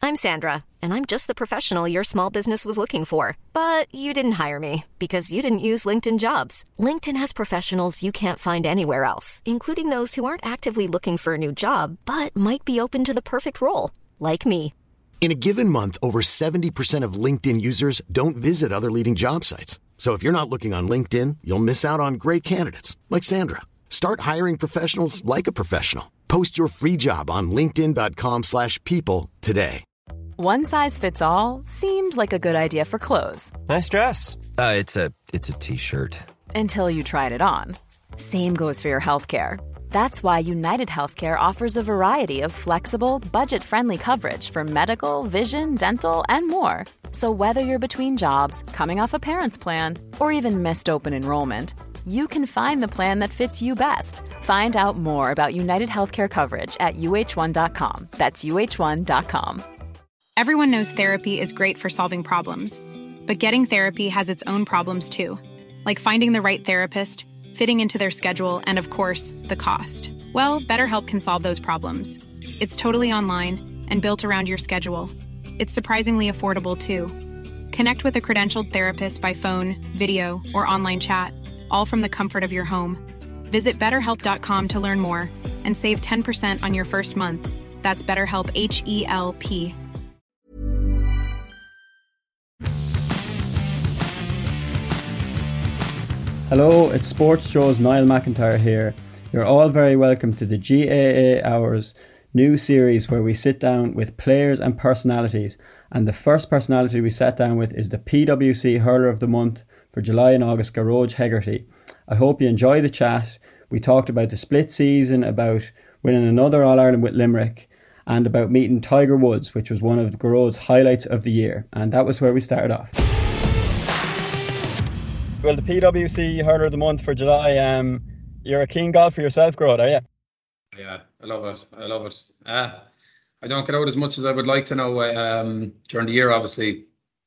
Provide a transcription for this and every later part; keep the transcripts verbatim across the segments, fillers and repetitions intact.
I'm Sandra, and I'm just the professional your small business was looking for. But you didn't hire me because you didn't use LinkedIn Jobs. LinkedIn has professionals you can't find anywhere else, including those who aren't actively looking for a new job, but might be open to the perfect role, like me. In a given month, over seventy percent of LinkedIn users don't visit other leading job sites. So if you're not looking on LinkedIn, you'll miss out on great candidates like Sandra. Start hiring professionals like a professional. Post your free job on linkedin dot com slash people today. One size fits all seemed like a good idea for clothes. Nice dress. Uh, it's a it's a t-shirt. Until you tried it on. Same goes for your healthcare. That's why United Healthcare offers a variety of flexible, budget-friendly coverage for medical, vision, dental, and more. So whether you're between jobs, coming off a parent's plan, or even missed open enrollment, you can find the plan that fits you best. Find out more about United Healthcare coverage at U H one dot com. That's U H one dot com. Everyone knows therapy is great for solving problems. But getting therapy has its own problems too. Like finding the right therapist, fitting into their schedule, and of course, the cost. Well, BetterHelp can solve those problems. It's totally online and built around your schedule. It's surprisingly affordable too. Connect with a credentialed therapist by phone, video, or online chat, all from the comfort of your home. Visit better help dot com to learn more and save ten percent on your first month. That's BetterHelp, H E L P. Hello, it's Sports Show's Niall McIntyre here. You're all very welcome to the G A A Hours new series where we sit down with players and personalities. And the first personality we sat down with is the P W C Hurler of the Month for July and August, Gearóid Hegarty. I hope you enjoy the chat. We talked about the split season, about winning another All-Ireland with Limerick, and about meeting Tiger Woods, which was one of Gearóid's highlights of the year. And that was where we started off. Well, the P W C Hurler of the Month for July, um, you're a keen golfer yourself, Gearóid, are you? Yeah, I love it. I love it. Uh, I don't get out as much as I would like to know um, during the year, obviously,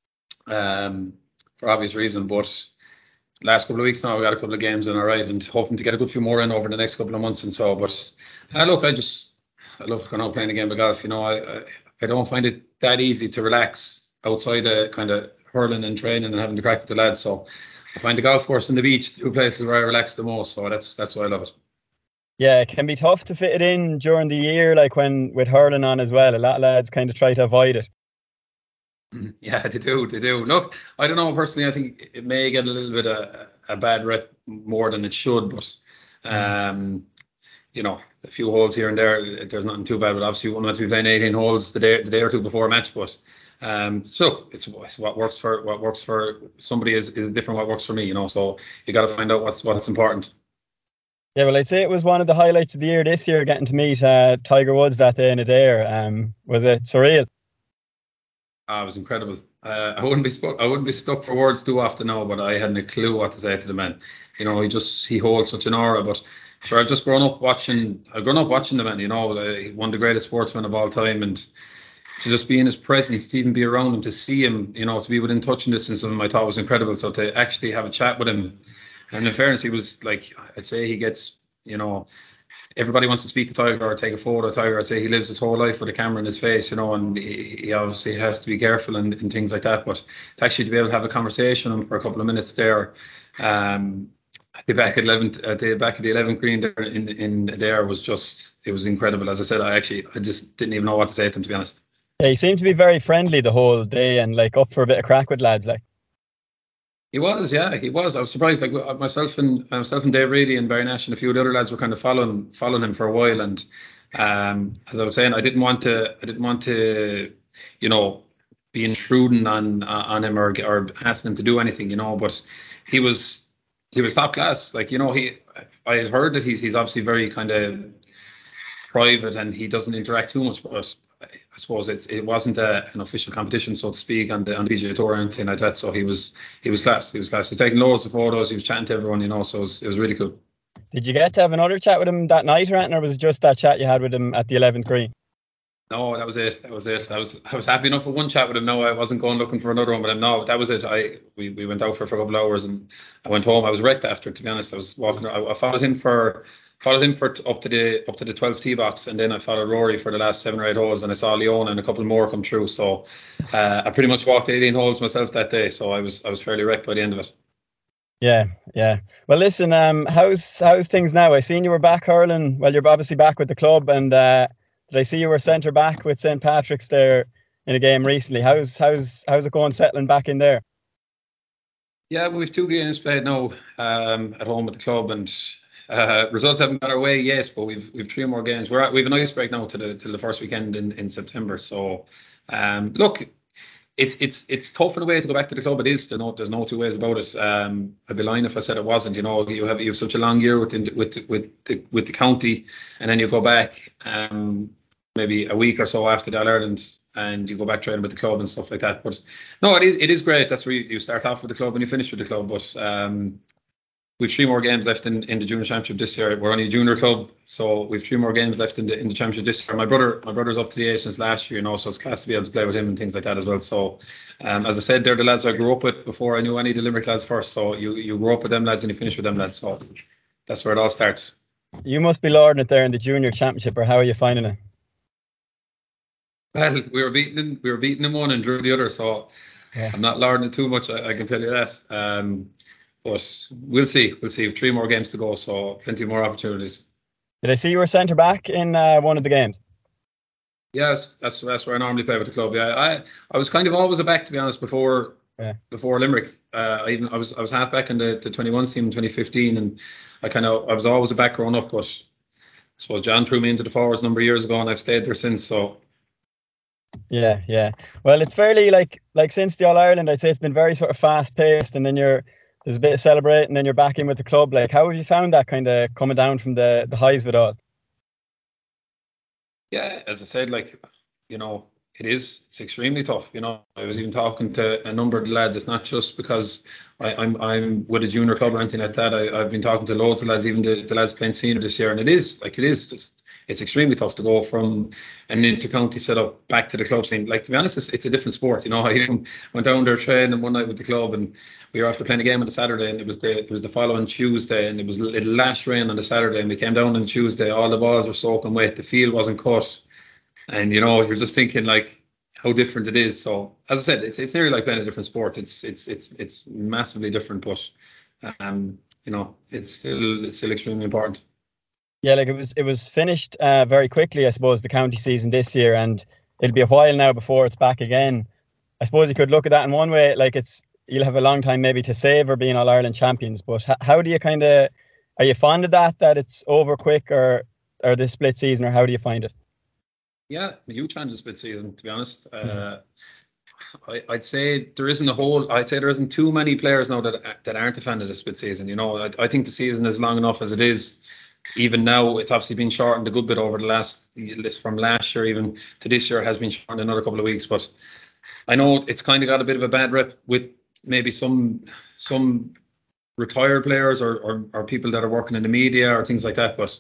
um, for obvious reason. But last couple of weeks now, we got a couple of games in, all right, and hoping to get a good few more in over the next couple of months and so. But uh, look, I just I love going out playing a game of golf. You know, I, I I don't find it that easy to relax outside of kind of hurling and training and having to crack with the lads. So I find the golf course and the beach two places where I relax the most. So that's that's why I love it. Yeah, it can be tough to fit it in during the year, like when with hurling on as well. A lot of lads kind of try to avoid it. Yeah, they do, they do. Look, I don't know personally. I think it may get a little bit a, a bad rep more than it should, but um, you know, a few holes here and there, there's nothing too bad. But obviously, you won't have to be playing eighteen holes the day, the day or two before a match. But um, so it's, it's what works for what works for somebody is, is different. What works for me, you know. So you got to find out what's what's important. Yeah, well, I'd say it was one of the highlights of the year this year, getting to meet uh, Tiger Woods that day in Adare. Um, was it surreal? Ah, it was incredible. Uh, I wouldn't be sp- I wouldn't be stuck for words too often now, but I hadn't a clue what to say to the man. You know, he just he holds such an aura. But sure, I've just grown up watching. I've grown up watching the man. You know, uh, one of the greatest sportsmen of all time, and to just be in his presence, to even be around him, to see him, you know, to be within touching distance of him, I thought was incredible. So to actually have a chat with him. And in fairness, he was like, I'd say he gets, you know, everybody wants to speak to Tiger or take a photo of Tiger. I'd say he lives his whole life with a camera in his face, you know, and he, he obviously has to be careful and, and things like that. But to actually to be able to have a conversation with him for a couple of minutes there, um, at the back at eleventh, at the back of the eleventh green there in in there was just, it was incredible. As I said, I actually I just didn't even know what to say to him, to be honest. Yeah, he seemed to be very friendly the whole day and like up for a bit of crack with lads, like. He was, yeah, he was. I was surprised. Like myself and myself and Dave Reedy and Barry Nash and a few of the other lads were kind of following following him for a while. And um, as I was saying, I didn't want to, I didn't want to, you know, be intruding on on him or or asking him to do anything, you know. But he was he was top class. Like, you know, he I had heard that he's he's obviously very kind of private and he doesn't interact too much, but I suppose it's it wasn't a, an official competition, so to speak, on the on the P G A Tour or anything like that. So he was he was class. He was class. He was taking loads of photos. He was chatting to everyone, you know. So it was, it was really cool. Did you get to have another chat with him that night or anything, or was it just that chat you had with him at the eleventh green? No, that was it. That was it. I was I was happy enough for one chat with him. No, I wasn't going looking for another one with him. No, that was it. I we, we went out for, for a couple of hours and I went home. I was wrecked after, to be honest. I was walking. I, I followed him for followed him for t- up to the up to the twelfth tee box, and then I followed Rory for the last seven or eight holes, and I saw Leon and a couple more come through. So uh, I pretty much walked eighteen holes myself that day. So I was I was fairly wrecked by the end of it. Yeah, yeah. Well, listen, um, how's how's things now? I seen you were back hurling. Well, you're obviously back with the club, and uh, did I see you were centre back with Saint Patrick's there in a game recently? How's how's how's it going settling back in there? Yeah, we've two games played now um, at home with the club, and uh, results haven't got our way yet. But we've we've three more games. We're at, we've an ice break now to the to the first weekend in, in September. So um, look. It, it's it's tough in a way to go back to the club. It is. There's no there's no two ways about it. Um, I'd be lying if I said it wasn't. You know, you have you have such a long year with the, with with the, with the county, and then you go back um, maybe a week or so after the All Ireland, and you go back training with the club and stuff like that. But no, it is it is great. That's where you, you start off with the club and you finish with the club. But um, we've three more games left in, in the junior championship this year. We're only a junior club, so we've three more games left in the in the championship this year. My brother, my brother's up to the age since last year, you know, so it's class to be able to play with him and things like that as well. So, um, as I said, they're the lads I grew up with before I knew any of the Limerick lads first. So you you grow up with them lads and you finish with them lads. So that's where it all starts. You must be lording it there in the junior championship, or how are you finding it? Well, we were beating them, we were beating them one and drew the other. So yeah. I'm not lording it too much. I, I can tell you that. Um, But we'll see. We'll see. Three more games to go, so plenty more opportunities. Did I see you were centre back in uh, one of the games? Yes, that's that's where I normally play with the club. Yeah, I I was kind of always a back, to be honest, before yeah. before Limerick. Uh, I even I was I was half back in the, the twenty-ones team in twenty fifteen, and I kind of I was always a back growing up. But I suppose John threw me into the forwards a number of years ago, and I've stayed there since. So. Yeah, yeah. Well, it's fairly like like since the All Ireland, I'd say it's been very sort of fast paced, and then you're. There's a bit of celebrating, and then you're back in with the club. Like, how have you found that kind of coming down from the, the highs of it all? Yeah, as I said, like, you know, it is, it's extremely tough. You know, I was even talking to a number of the lads. It's not just because I, I'm I'm with a junior club or anything like that. I, I've been talking to loads of lads, even the, the lads playing senior this year. And it is, like, it is just, it's extremely tough to go from an inter-county setup back to the club scene. Like, to be honest, it's, it's a different sport. You know, I even went down there training one night with the club, and we were after playing a game on the Saturday, and it was the it was the following Tuesday, and it was it lashed rain on the Saturday, and we came down on Tuesday. All the balls were soaking wet. The field wasn't cut, and you know, you're just thinking like how different it is. So, as I said, it's it's nearly like playing a different sport. It's it's it's it's massively different, but um, you know, it's still it's still extremely important. Yeah, like it was it was finished uh, very quickly, I suppose, the county season this year, and it'll be a while now before it's back again. I suppose you could look at that in one way, like it's you'll have a long time maybe to savour being All Ireland champions. But h- how do you kind of are you fond of that that it's over quick, or or this split season, or how do you find it? Yeah, a huge fan of the split season, to be honest. Uh, I, I'd say there isn't a whole. I'd say there isn't too many players now that that aren't a fan of the split season. You know, I, I think the season is long enough as it is. Even now, it's obviously been shortened a good bit over the last, from last year even to this year, it has been shortened another couple of weeks. But I know it's kind of got a bit of a bad rep with maybe some some retired players or, or, or people that are working in the media or things like that. But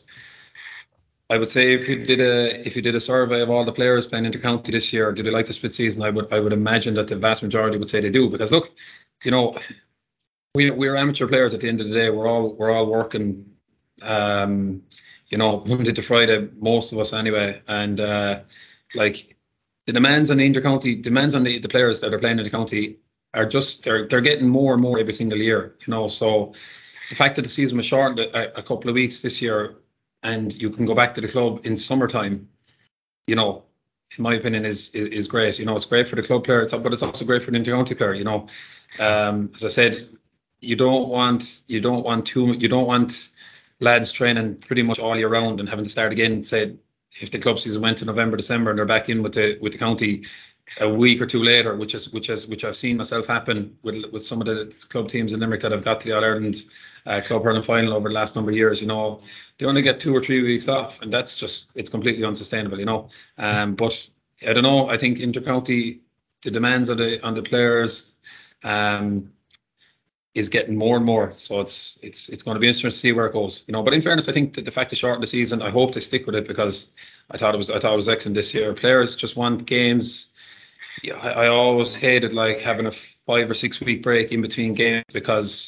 I would say if you did a if you did a survey of all the players playing inter-county this year, do they like the split season? I would I would imagine that the vast majority would say they do, because look, you know, we we're amateur players at the end of the day. We're all we're all working. Um, you know, Monday to Friday, most of us anyway, and uh, like the demands on the intercounty, demands on the, the players that are playing in the county are just they're they're getting more and more every single year. You know, so the fact that the season was shortened a, a couple of weeks this year, and you can go back to the club in summertime, you know, in my opinion, is is, is great. You know, it's great for the club player, it's, but it's also great for the intercounty player. You know, um, as I said, you don't want you don't want too you don't want lads training pretty much all year round and having to start again. Say if the club season went to November, December, and they're back in with the with the county a week or two later, which is which is which I've seen myself happen with with some of the club teams in Limerick that have got to the All Ireland uh, club hurling final over the last number of years. You know, they only get two or three weeks off, and that's just it's completely unsustainable. You know, um, but I don't know. I think intercounty, the demands on the on the players, um. is getting more and more, so it's it's it's going to be interesting to see where it goes, you know. But in fairness, I think that the fact to shorten the season, I hope they stick with it, because I thought it was I thought it was excellent this year. Players just want games. Yeah, I, I always hated like having a five or six week break in between games, because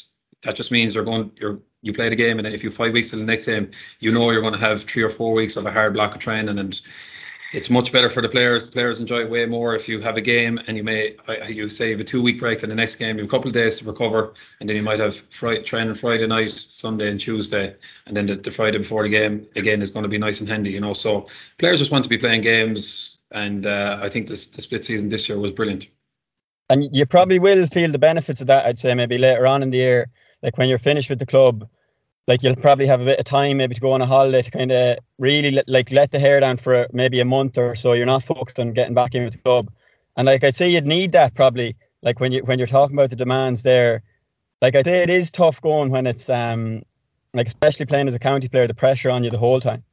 that just means you're going, you're, you play the game, and then if you five weeks to the next game, you know you're going to have three or four weeks of a hard block of training, and it's much better for the players. The players enjoy it way more if you have a game and you may, you say you have a two week break, then the next game you have a couple of days to recover, and then you might have Friday, training Friday night, Sunday and Tuesday, and then the, the Friday before the game again is going to be nice and handy, you know. So players just want to be playing games, and uh, I think this the split season this year was brilliant. And you probably will feel the benefits of that, I'd say, maybe later on in the year, like when you're finished with the club. Like you'll probably have a bit of time maybe to go on a holiday to kind of really let, like let the hair down for maybe a month or so. You're not focused on getting back in with the club, and like I'd say you'd need that probably. Like when you when you're talking about the demands there, like I'd say it is tough going when it's um like especially playing as a county player, the pressure on you the whole time.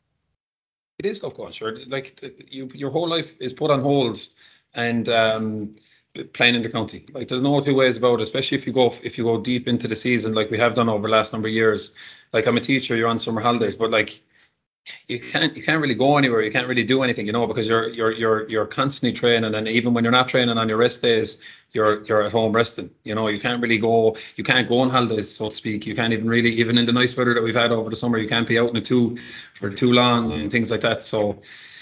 It is tough going, sure. Like you, your whole life is put on hold, and um. playing in the county, like there's no two ways about it, especially if you go if you go deep into the season like we have done over the last number of years. Like I'm a teacher, you're on summer holidays, but like you can't you can't really go anywhere, you can't really do anything, you know, because you're you're you're you're constantly training, and even when you're not training on your rest days, you're you're at home resting, you know. You can't really go you can't go on holidays, so to speak. You can't even really, even in the nice weather that we've had over the summer, you can't be out in the two for too long and things like that. So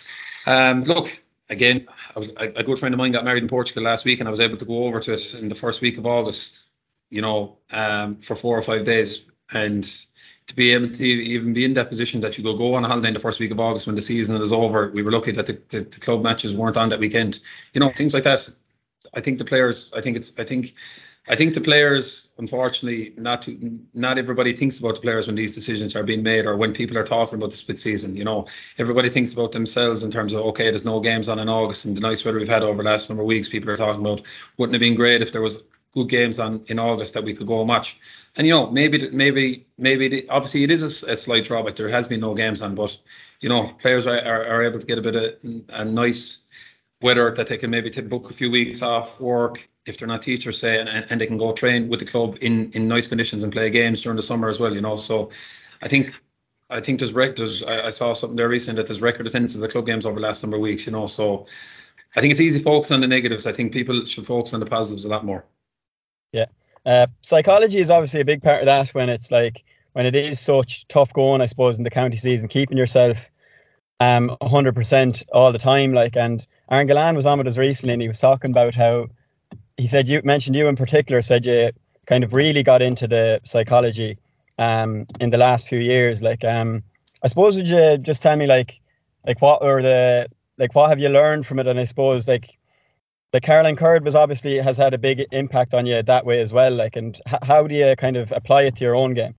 um look, again, I was a, a good friend of mine got married in Portugal last week, and I was able to go over to it in the first week of August, you know, um, for four or five days. And to be able to even be in that position that you go go on a holiday in the first week of August when the season is over, we were lucky that the, the, the club matches weren't on that weekend. You know, things like that. I think the players, I think it's, I think, I think the players, unfortunately, not to, not everybody thinks about the players when these decisions are being made, or when people are talking about the split season. You know, everybody thinks about themselves in terms of, okay, there's no games on in August, and the nice weather we've had over the last number of weeks, people are talking about, wouldn't it have been great if there was good games on in August that we could go and watch? And you know, maybe, maybe, maybe, the, obviously, it is a, a slight drawback. There has been no games on, but you know, players are, are, are able to get a bit of a nice weather that they can maybe take, book a few weeks off work, if they're not teachers, say, and, and they can go train with the club in, in nice conditions and play games during the summer as well, you know. So I think I think there's rec there's I, I saw something there recently that there's record attendances at club games over the last number of weeks, you know. So I think it's easy to focus on the negatives. I think people should focus on the positives a lot more. Yeah. Uh, psychology is obviously a big part of that when it's like when it is such tough going, I suppose, in the county season, keeping yourself um one hundred percent all the time. Like, and Aaron Gillan was on with us recently, and he was talking about how he said, you mentioned you in particular, said you kind of really got into the psychology um in the last few years. Like, um I suppose, would you just tell me like like what were the like what have you learned from it? And I suppose like like Caroline Curd was obviously has had a big impact on you that way as well. Like, and h- how do you kind of apply it to your own game?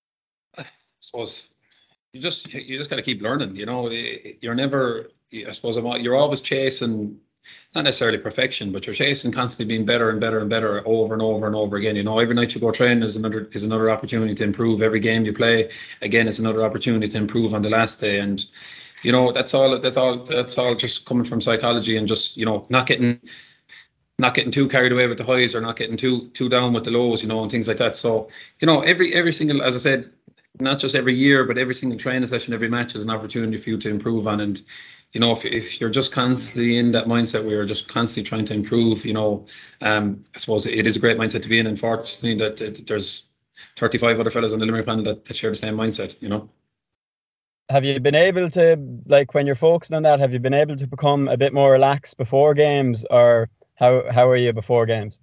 I suppose you just you just got to keep learning. You know, you're never. I suppose you're always chasing. Not necessarily perfection, but you're chasing constantly being better and better and better over and over and over again. You know, every night you go training is another is another opportunity to improve. Every game you play, again, is another opportunity to improve on the last day. And you know, that's all. That's all. That's all just coming from psychology, and just, you know, not getting not getting too carried away with the highs, or not getting too too down with the lows. You know, and things like that. So, you know, every every single, as I said, not just every year, but every single training session, every match is an opportunity for you to improve on. And you know, if if you're just constantly in that mindset where you're just constantly trying to improve, you know, um, I suppose it is a great mindset to be in. Unfortunately, that, that there's thirty-five other fellas on the Limerick panel that, that share the same mindset, you know. Have you been able to, like, when you're focusing on that, have you been able to become a bit more relaxed before games, or how how are you before games?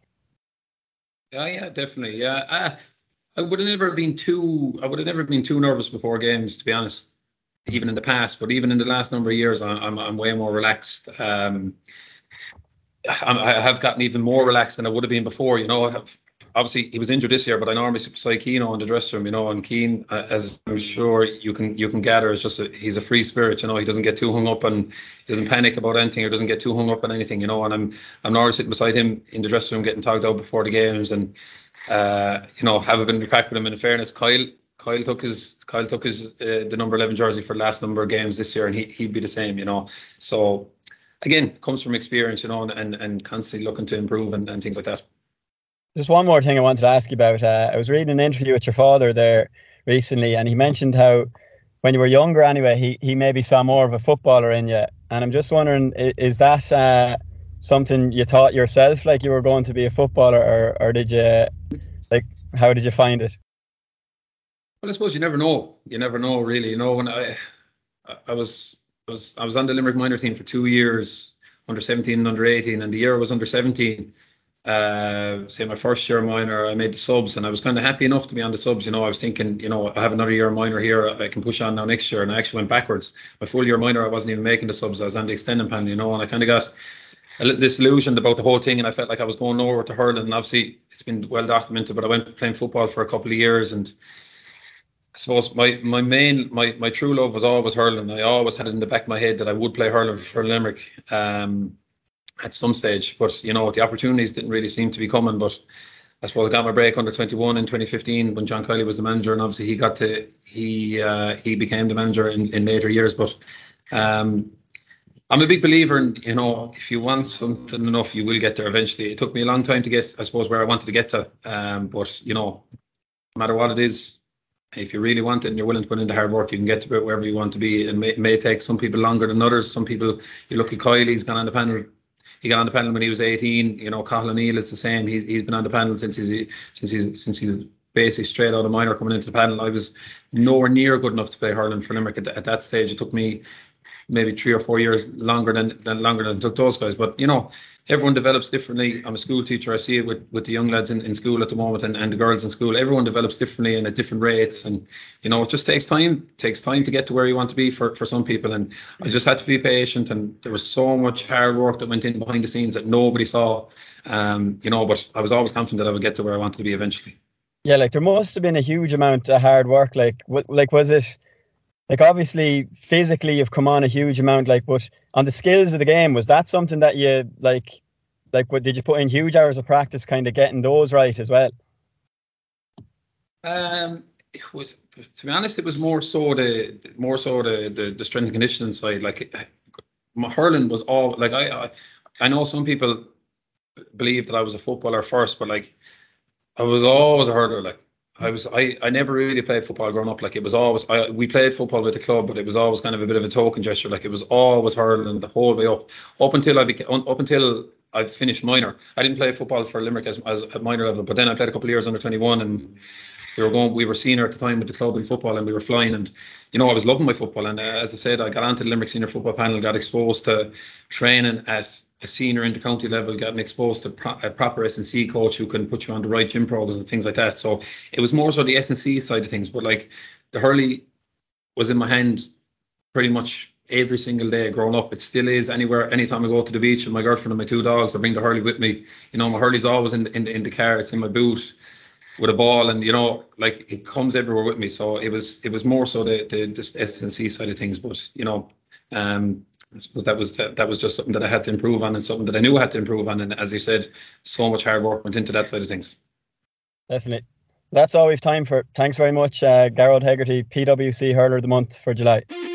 Yeah, yeah, definitely. Yeah, I, I would have never been too. I would have never been too nervous before games, to be honest. Even in the past, but even in the last number of years, I'm I'm, I'm way more relaxed. Um, I'm, I have gotten even more relaxed than I would have been before. You know, I have, obviously he was injured this year, but I normally sit beside Keane in the dressing room. You know, and Keane, uh, as I'm sure you can you can gather, is just a, he's a free spirit. You know, he doesn't get too hung up, and he doesn't panic about anything, or doesn't get too hung up on anything. You know, and I'm I'm normally sitting beside him in the dressing room, getting talked out before the games, and uh, you know, have a bit of a crack with him. In fairness, Kyle. Kyle took his Kyle took his uh, the number eleven jersey for the last number of games this year, and he he'd be the same, you know. So again, comes from experience, you know, and and, and constantly looking to improve and, and things like that. Just one more thing I wanted to ask you about. Uh, I was reading an interview with your father there recently, and he mentioned how when you were younger, anyway, he he maybe saw more of a footballer in you. And I'm just wondering, is, is that uh, something you thought yourself, like you were going to be a footballer, or or did you like? how did you find it? Well, I suppose you never know. You never know, really. You know, when I, I was, I was, I was on the Limerick minor team for two years, under seventeen and under eighteen, and the year I was under seventeen. Uh, say my first year minor, I made the subs, and I was kind of happy enough to be on the subs. You know, I was thinking, you know, I have another year minor here, I can push on now next year, and I actually went backwards. My full year minor, I wasn't even making the subs. I was on the extending panel, you know, and I kind of got a little disillusioned about the whole thing, and I felt like I was going nowhere to hurling. And obviously, it's been well documented, but I went playing football for a couple of years, and I suppose my my main my my true love was always hurling. I always had it in the back of my head that I would play hurling for Limerick. Um, at some stage, but you know, the opportunities didn't really seem to be coming. But I suppose I got my break under twenty-one in twenty fifteen when John Kiley was the manager, and obviously he got to he uh, he became the manager in, in later years. But um, I'm a big believer in, you know, if you want something enough, you will get there eventually. It took me a long time to get, I suppose, where I wanted to get to. Um, but you know, no matter what it is, if you really want it and you're willing to put in the hard work, you can get to wherever you want to be. It may, may take some people longer than others. Some people, you look at Kiley, he's gone on the panel. He got on the panel when he was eighteen. You know, Cathal O'Neill is the same. He's he's been on the panel since he's since he's since he's basically straight out of minor coming into the panel. I was nowhere near good enough to play hurling for Limerick at, at that stage. It took me maybe three or four years longer than, than longer than it took those guys. But you know, everyone develops differently. I'm a school teacher. I see it with, with the young lads in, in school at the moment, and, and the girls in school. Everyone develops differently and at different rates. And, you know, it just takes time. It takes time to get to where you want to be for, for some people. And I just had to be patient. And there was so much hard work that went in behind the scenes that nobody saw. Um, you know, but I was always confident that I would get to where I wanted to be eventually. Yeah, like there must have been a huge amount of hard work. Like, what, like was it... Like, obviously, physically, you've come on a huge amount, like, but on the skills of the game, was that something that you, like, like, what did you put in huge hours of practice kind of getting those right as well? Um, it was, to be honest, it was more so the, more so the, the, the strength and conditioning side. Like, my hurling was all, like, I, I, I know some people believe that I was a footballer first, but, like, I was always a hurler, like, I was I, I never really played football growing up. Like it was always I, we played football with the club, but it was always kind of a bit of a token gesture. Like it was always hurling the whole way up, up until I became up until I finished minor. I didn't play football for Limerick as, as at minor level, but then I played a couple of years under twenty-one, and we were going. We were senior at the time with the club in football, and we were flying. And you know, I was loving my football. And uh, as I said, I got onto the Limerick senior football panel, got exposed to training at a senior intercounty level, getting exposed to pro- a proper S and C coach who can put you on the right gym programs and things like that. So it was more so the S and C side of things, but like the hurley was in my hand pretty much every single day growing up. It still is. Anywhere, anytime I go to the beach with my girlfriend and my two dogs, I bring the hurley with me. You know, my hurley's always in the, in the, in the car. It's in my boot with a ball, and you know, like it comes everywhere with me. So it was it was more so the the, the S and C side of things, but you know, um. I suppose that was that, that was just something that I had to improve on, and something that I knew I had to improve on. And as you said, so much hard work went into that side of things. Definitely. That's all we've time for. Thanks very much, uh, Gearóid Hegarty, P W C Hurler of the Month for July.